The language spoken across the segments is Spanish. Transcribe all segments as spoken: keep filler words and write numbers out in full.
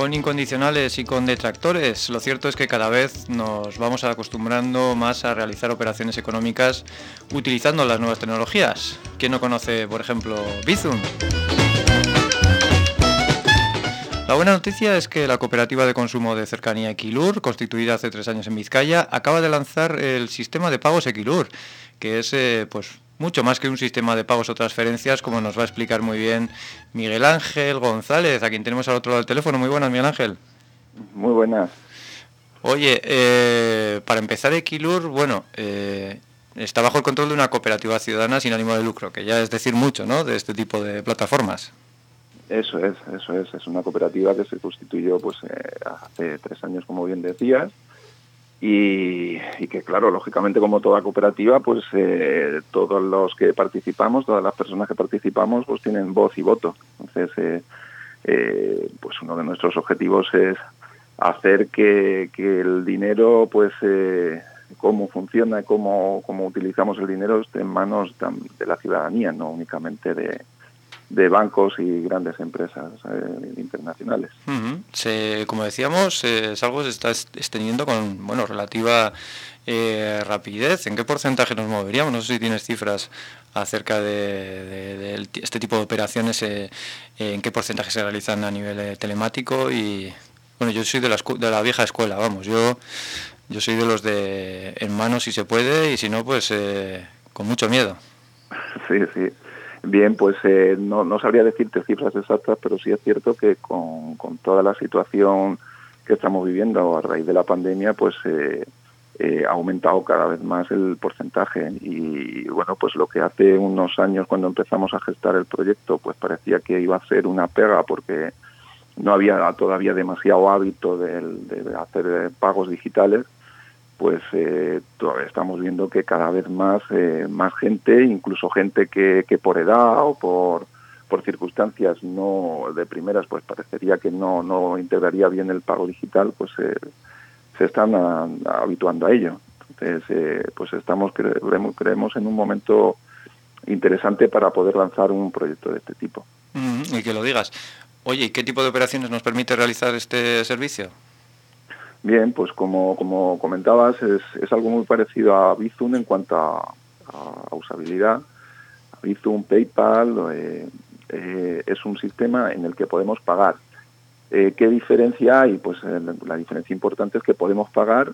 con incondicionales y con detractores, lo cierto es que cada vez nos vamos acostumbrando más a realizar operaciones económicas utilizando las nuevas tecnologías. ¿Quién no conoce, por ejemplo, Bizum? La buena noticia es que la cooperativa de consumo de cercanía Equilur, constituida hace tres años en Vizcaya, acaba de lanzar el sistema de pagos Equilur, que es eh, pues mucho más que un sistema de pagos o transferencias, como nos va a explicar muy bien Miguel Ángel González, a quien tenemos al otro lado del teléfono. Muy buenas, Miguel Ángel. Muy buenas. Oye, eh, para empezar, Equilur, bueno, eh, está bajo el control de una cooperativa ciudadana sin ánimo de lucro, que ya es decir mucho, ¿no?, de este tipo de plataformas. Eso es, eso es. Es una cooperativa que se constituyó pues eh, hace tres años, como bien decías, y, y que, claro, lógicamente, como toda cooperativa, pues eh, todos los que participamos, todas las personas que participamos, pues tienen voz y voto. Entonces, eh, eh, pues uno de nuestros objetivos es hacer que, que el dinero, pues eh, cómo funciona, cómo, cómo utilizamos el dinero, esté en manos de la ciudadanía, no únicamente de de bancos y grandes empresas eh, internacionales. Uh-huh. Se, como decíamos, eh, es algo que se está extendiendo con bueno relativa eh, rapidez. ¿En qué porcentaje nos moveríamos? No sé si tienes cifras acerca de, de, de este tipo de operaciones, eh, en qué porcentaje se realizan a nivel eh, telemático. Y bueno, yo soy de la, de la vieja escuela, vamos, yo yo soy de los de en mano si se puede, y si no, pues eh, con mucho miedo. Sí, sí. Bien, pues eh, no, no sabría decirte cifras exactas, pero sí es cierto que con, con toda la situación que estamos viviendo a raíz de la pandemia, pues eh, eh, ha aumentado cada vez más el porcentaje. Y bueno, pues lo que hace unos años, cuando empezamos a gestar el proyecto, pues parecía que iba a ser una pega porque no había todavía demasiado hábito de, de hacer pagos digitales. Pues eh, estamos viendo que cada vez más eh, más gente, incluso gente que, que por edad o por por circunstancias no de primeras, pues parecería que no no integraría bien el pago digital, pues eh, se están a, a, habituando a ello. Entonces, eh, pues estamos creemos, creemos en un momento interesante para poder lanzar un proyecto de este tipo. Mm, y que lo digas. Oye, ¿y qué tipo de operaciones nos permite realizar este servicio? Bien, pues como, como comentabas, es, es algo muy parecido a Bizum en cuanto a, a usabilidad. Bizum, PayPal, eh, eh, es un sistema en el que podemos pagar. Eh, ¿Qué diferencia hay? Pues eh, la diferencia importante es que podemos pagar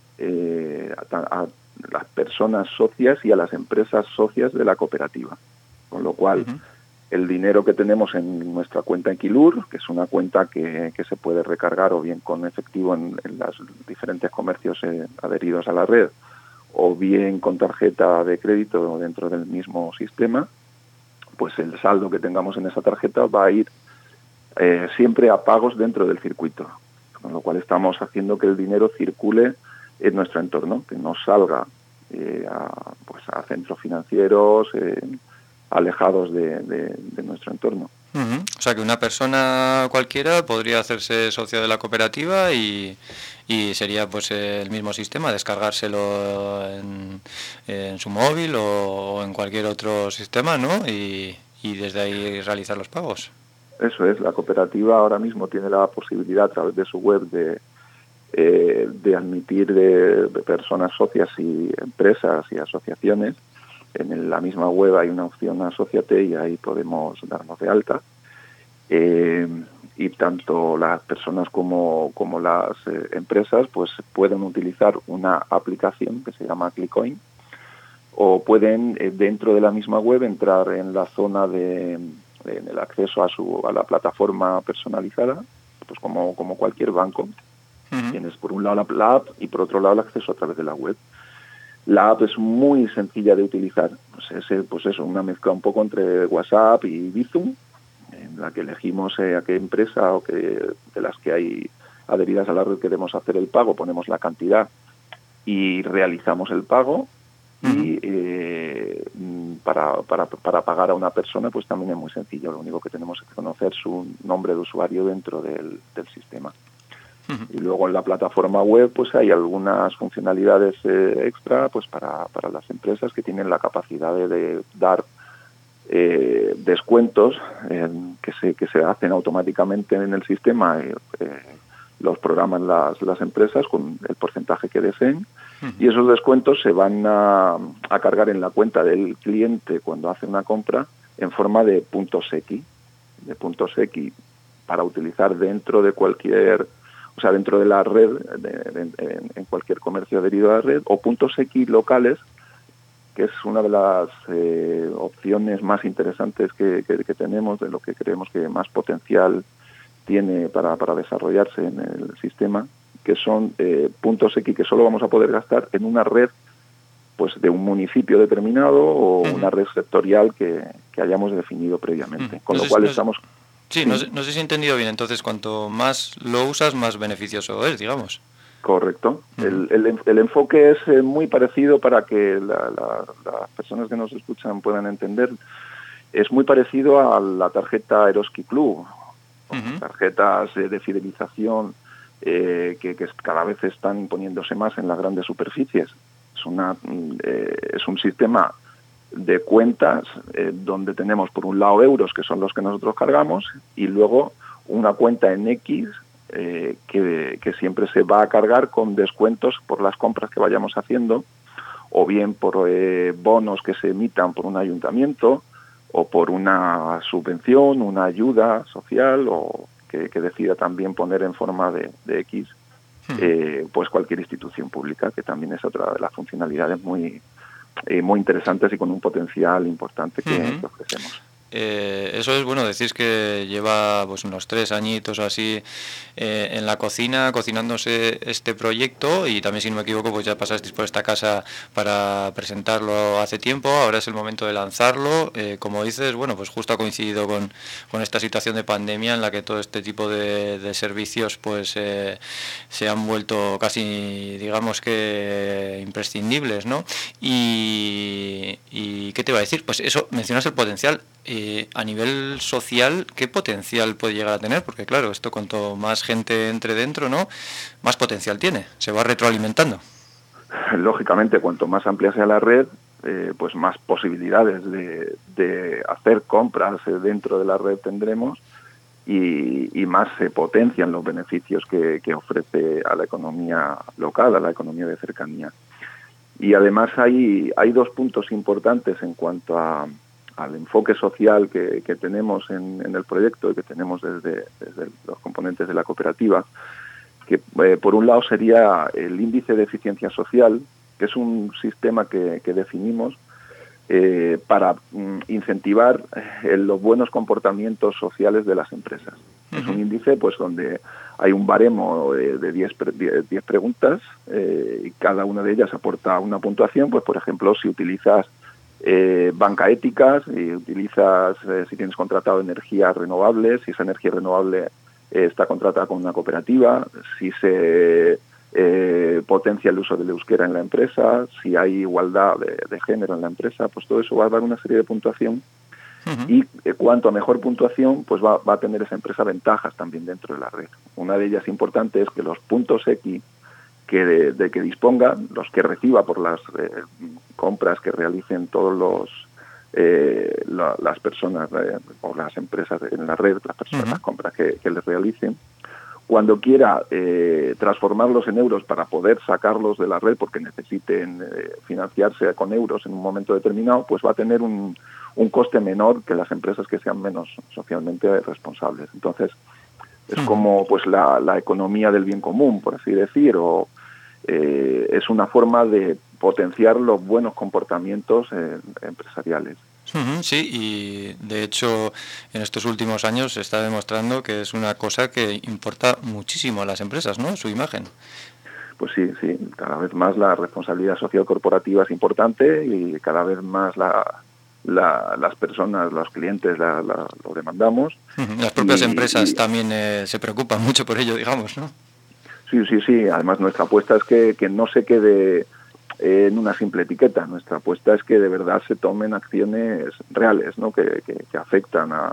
eh, a, a las personas socias y a las empresas socias de la cooperativa. Con lo cual, uh-huh. el dinero que tenemos en nuestra cuenta Equilur, que es una cuenta que, que se puede recargar o bien con efectivo en, en los diferentes comercios eh, adheridos a la red, o bien con tarjeta de crédito dentro del mismo sistema, pues el saldo que tengamos en esa tarjeta va a ir eh, siempre a pagos dentro del circuito, con lo cual estamos haciendo que el dinero circule en nuestro entorno, que no salga eh, a, pues a centros financieros eh, alejados de, de, de nuestro entorno. Uh-huh. O sea que una persona cualquiera podría hacerse socio de la cooperativa y, y sería pues el mismo sistema, descargárselo en, en su móvil o, o en cualquier otro sistema, ¿no? Y, y desde ahí realizar los pagos. Eso es, la cooperativa ahora mismo tiene la posibilidad a través de su web de, eh, de admitir de, de personas socias y empresas y asociaciones. En la misma web hay una opción Asociate y ahí podemos darnos de alta. Eh, y tanto las personas como, como las eh, empresas pues pueden utilizar una aplicación que se llama Clickcoin, o pueden eh, dentro de la misma web entrar en la zona de, de en el acceso a su a la plataforma personalizada, pues como, como cualquier banco. Uh-huh. Tienes por un lado la, la app y por otro lado el acceso a través de la web. La app es muy sencilla de utilizar, pues es pues eso, una mezcla un poco entre WhatsApp y Bizum, en la que elegimos eh, a qué empresa o qué, de las que hay adheridas a la red queremos hacer el pago, ponemos la cantidad y realizamos el pago. Uh-huh. Y eh, para, para, para pagar a una persona pues también es muy sencillo, lo único que tenemos es conocer su nombre de usuario dentro del, del sistema. Uh-huh. Y luego en la plataforma web pues hay algunas funcionalidades eh, extra pues para, para las empresas que tienen la capacidad de, de dar eh, descuentos eh, que se que se hacen automáticamente en el sistema. Eh, eh, los programan las, las empresas con el porcentaje que deseen, uh-huh. y esos descuentos se van a, a cargar en la cuenta del cliente cuando hace una compra en forma de puntos X, de puntos X para utilizar dentro de cualquier, o sea, dentro de la red, de, de, en, en cualquier comercio adherido a la red, o puntos X locales, que es una de las eh, opciones más interesantes que, que, que tenemos, de lo que creemos que más potencial tiene para, para desarrollarse en el sistema, que son eh, puntos X que solo vamos a poder gastar en una red pues de un municipio determinado o uh-huh. una red sectorial que, que hayamos definido previamente. Uh-huh. Con no lo sé, cual no estamos... Sí, sí. No, sé, no sé si he entendido bien. Entonces, cuanto más lo usas, más beneficioso es, digamos. Correcto. Uh-huh. El, el, el enfoque es eh, muy parecido para que la, la, las personas que nos escuchan puedan entender. Es muy parecido a la tarjeta Eroski Club. Uh-huh. Tarjetas eh, de fidelización eh, que, que cada vez están poniéndose más en las grandes superficies. Es, una, eh, es un sistema de cuentas eh, donde tenemos por un lado euros, que son los que nosotros cargamos, y luego una cuenta en X eh, que, que siempre se va a cargar con descuentos por las compras que vayamos haciendo, o bien por eh, bonos que se emitan por un ayuntamiento, o por una subvención, una ayuda social, o que, que decida también poner en forma de, de X, eh, pues cualquier institución pública, que también es otra de las funcionalidades muy, eh, muy interesantes y con un potencial importante que, uh-huh. que ofrecemos. Eh, eso es, bueno, decís que lleva pues unos tres añitos o así eh, en la cocina, cocinándose este proyecto, y también, si no me equivoco, pues ya pasasteis por esta casa para presentarlo hace tiempo. Ahora es el momento de lanzarlo. Eh, como dices, bueno, pues justo ha coincidido con, con esta situación de pandemia en la que todo este tipo de, de servicios pues eh, se han vuelto casi, digamos que imprescindibles, ¿no? Y, y ¿qué te iba a decir? Pues eso, mencionas el potencial. Eh, a nivel social, ¿qué potencial puede llegar a tener? Porque claro, esto cuanto más gente entre dentro, ¿no?, más potencial tiene, se va retroalimentando. Lógicamente, cuanto más amplia sea la red, eh, pues más posibilidades de, de hacer compras dentro de la red tendremos, y, y más se potencian los beneficios que, que ofrece a la economía local, a la economía de cercanía. Y además hay, hay dos puntos importantes en cuanto a al enfoque social que, que tenemos en, en el proyecto y que tenemos desde, desde los componentes de la cooperativa, que eh, por un lado sería el índice de eficiencia social, que es un sistema que, que definimos eh, para mm, incentivar eh, los buenos comportamientos sociales de las empresas. Uh-huh. Es un índice pues donde hay un baremo eh, de diez preguntas eh, y cada una de ellas aporta una puntuación. Pues, por ejemplo, si utilizas Eh, banca éticas, y utilizas, eh, si tienes contratado energías renovables, si esa energía renovable eh, está contratada con una cooperativa, si se eh, potencia el uso del euskera en la empresa, si hay igualdad de, de género en la empresa, pues todo eso va a dar una serie de puntuación. Uh-huh. Y eh, cuanto a mejor puntuación, pues va, va a tener esa empresa ventajas también dentro de la red. Una de ellas importante es que los puntos X que de, de que disponga, los que reciba por las eh, compras que realicen todos los eh, la, las personas eh, o las empresas en la red, las personas, uh-huh. las compras que, que les realicen, cuando quiera eh, transformarlos en euros para poder sacarlos de la red porque necesiten eh, financiarse con euros en un momento determinado, pues va a tener un, un coste menor que las empresas que sean menos socialmente responsables. Entonces, es como pues la, la economía del bien común, por así decir, o eh, es una forma de potenciar los buenos comportamientos eh, empresariales. Uh-huh, sí, y de hecho en estos últimos años se está demostrando que es una cosa que importa muchísimo a las empresas, ¿no?, su imagen. Pues sí, sí, cada vez más la responsabilidad social corporativa es importante y cada vez más la... La, las personas, los clientes la, la, lo demandamos. Las propias y, empresas y, también eh, se preocupan mucho por ello, digamos, ¿no? Sí, sí, sí. Además, nuestra apuesta es que, que no se quede eh, en una simple etiqueta. Nuestra apuesta es que de verdad se tomen acciones reales, ¿no?, que, que, que afectan a,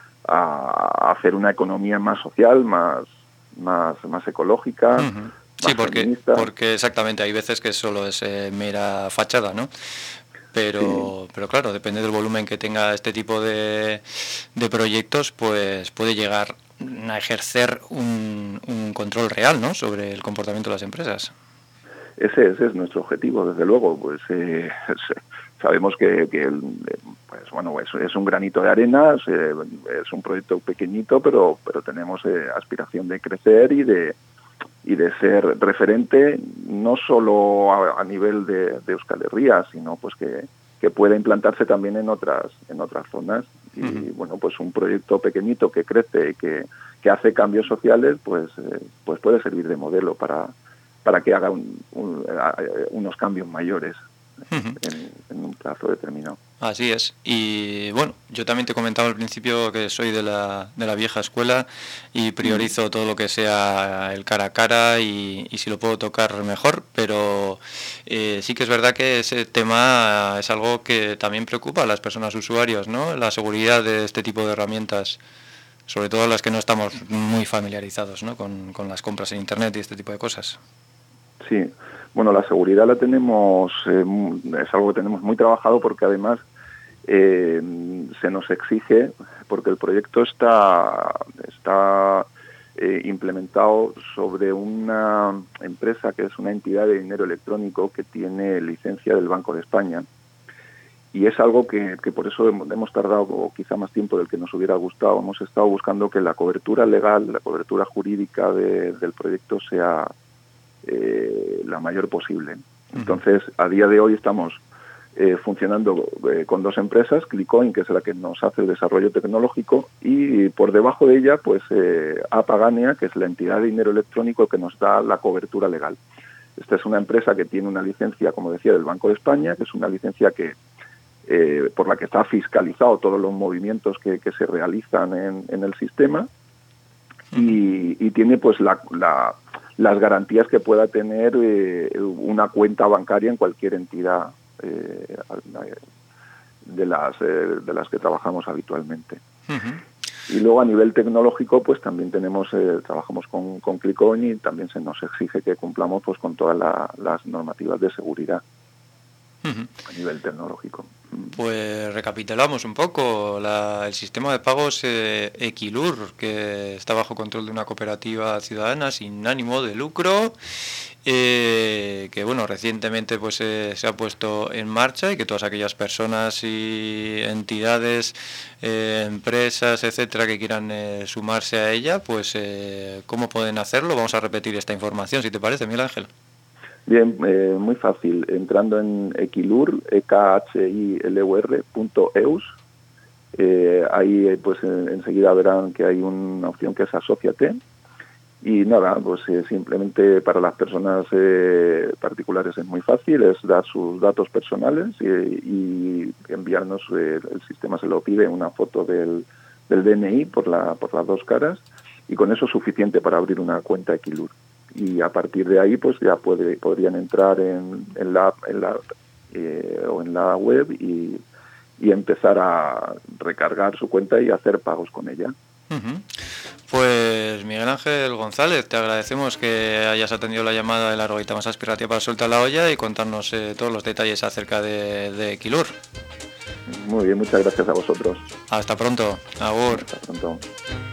a hacer una economía más social, más, más, más ecológica. Uh-huh. Sí, porque, porque exactamente hay veces que solo es eh, mera fachada, ¿no? pero, sí. pero claro, depende del volumen que tenga este tipo de, de proyectos, pues puede llegar a ejercer un, un control real, ¿no?, sobre el comportamiento de las empresas. Ese, ese es nuestro objetivo, desde luego. Pues eh, sabemos que, que pues bueno, es, es un granito de arena, es, es un proyecto pequeñito, pero pero tenemos eh, aspiración de crecer y de y de ser referente, no solo a, a nivel de, de Euskal Herria, sino pues que, que pueda implantarse también en otras en otras zonas. Y uh-huh. bueno, pues un proyecto pequeñito que crece y que, que hace cambios sociales, pues eh, pues puede servir de modelo para para que haga un, un, unos cambios mayores uh-huh. en, en un plazo determinado. Así es. Y bueno, yo también te comentaba al principio que soy de la, de la vieja escuela y priorizo uh-huh. todo lo que sea el cara a cara y, y si lo puedo tocar mejor, pero eh, sí que es verdad que ese tema es algo que también preocupa a las personas usuarios, ¿no? La seguridad de este tipo de herramientas, sobre todo las que no estamos muy familiarizados, ¿no?, con, con las compras en Internet y este tipo de cosas. Sí, bueno, la seguridad la tenemos, eh, es algo que tenemos muy trabajado porque además eh, se nos exige, porque el proyecto está, está eh, implementado sobre una empresa que es una entidad de dinero electrónico que tiene licencia del Banco de España. Y es algo que, que por eso hemos, hemos tardado quizá más tiempo del que nos hubiera gustado. Hemos estado buscando que la cobertura legal, la cobertura jurídica de, del proyecto sea eh, la mayor posible. Entonces, a día de hoy estamos eh, funcionando eh, con dos empresas, Clicoin, que es la que nos hace el desarrollo tecnológico, y por debajo de ella, pues eh, Apagania, que es la entidad de dinero electrónico que nos da la cobertura legal. Esta es una empresa que tiene una licencia, como decía, del Banco de España, que es una licencia que Eh, por la que está fiscalizado todos los movimientos que, que se realizan en, en el sistema y, y tiene pues la, la, las garantías que pueda tener eh, una cuenta bancaria en cualquier entidad eh, de las eh, de las que trabajamos habitualmente. Uh-huh. Y luego a nivel tecnológico pues también tenemos eh, trabajamos con, con Clicoin y también se nos exige que cumplamos pues con todas la, las normativas de seguridad. Uh-huh. A nivel tecnológico. Pues recapitulamos un poco la, el sistema de pagos eh, Equilur, que está bajo control de una cooperativa ciudadana sin ánimo de lucro, eh, que bueno, recientemente pues eh, se ha puesto en marcha y que todas aquellas personas y entidades, eh, empresas, etcétera, que quieran eh, sumarse a ella, pues eh, ¿cómo pueden hacerlo? Vamos a repetir esta información, si te parece, Miguel Ángel. Bien, eh, muy fácil, entrando en Equilur, e k h i l u r punto e u s, eh, ahí pues en, enseguida verán que hay una opción que es Asóciate, y nada, pues eh, simplemente para las personas eh, particulares es muy fácil, es dar sus datos personales y, y enviarnos, eh, el sistema se lo pide, una foto del, del D N I por, la, por las dos caras, y con eso es suficiente para abrir una cuenta Equilur. Y a partir de ahí pues ya puede, podrían entrar en, en la, en la eh, o en la web y, y empezar a recargar su cuenta y hacer pagos con ella. Uh-huh. Pues Miguel Ángel González, te agradecemos que hayas atendido la llamada de la Roguita Más Aspirativa para Suelta la Olla y contarnos eh, todos los detalles acerca de, de Equilur. Muy bien, muchas gracias a vosotros. Hasta pronto. Agur. Hasta pronto.